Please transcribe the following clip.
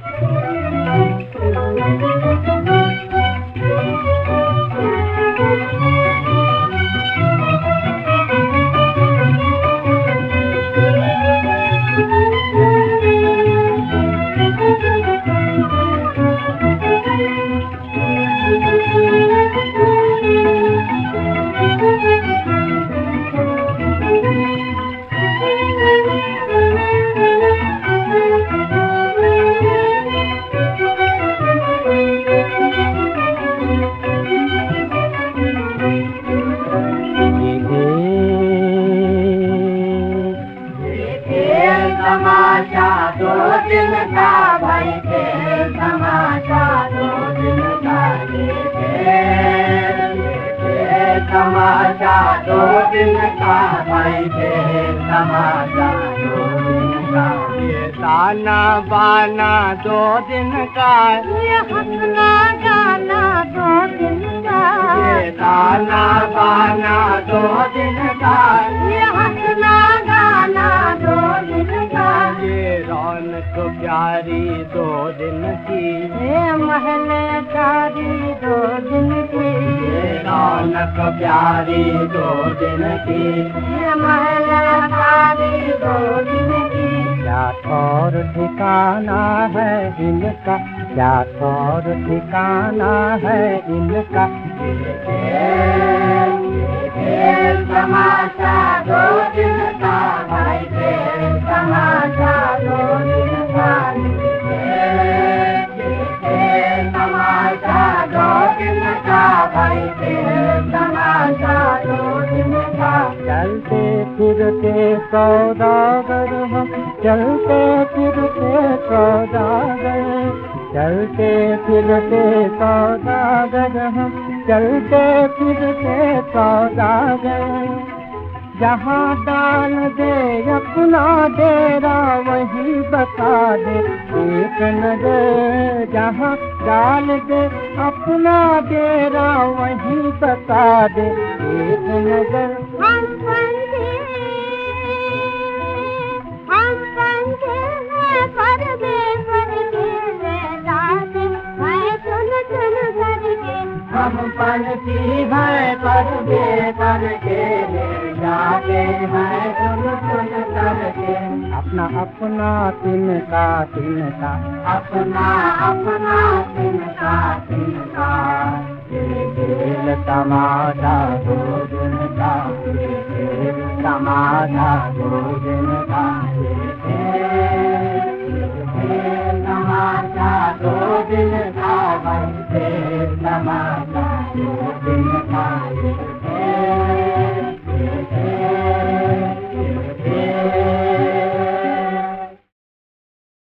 तमाशा दो दिन का भाई खेल तमाशा दो दिन का तमाशा दो दिन का भाई खेल तमाशा दो दिन का ये ताना बाना दो दिन का ये हंसना गाना दो दिन का ये ताना बाना दो दिन का ये हंसना गाना दो दिन का ये रौनक प्यारी दो दिन की ये महल प्यारी दो दिन की ये रौनक प्यारी दो दिन की ये महल प्यारी दो दिन की क्या और ठिकाना है इनका क्या और ठिकाना है इनका खेल तमाशा दो दिन का भाई खेल तमाशा दो दिन का खेल तमाशा दो दिन का भाई खेल तमाशा दो दिन का चलते फिरते सौदागर हम चलते फिरते सौदागर चलते फिरते सौदागर हम चलते फिरते सौदागर जहाँ डाल दे अपना डेरा वहीं बता दे एक नजर जहाँ डाल दे अपना डेरा वहीं बता दे एक नजर हम समझे हम पंछी हैं पर्दे करके ले जाते हैं सुन सुन करके अपना अपना तिनका तिनका अपना अपना तिनका तिनका खेल तमाशा दो दिन का खेल तमाशा दो दिन का खेल तमाशा दो दिन का भाई खेल तमाशा दो दिन का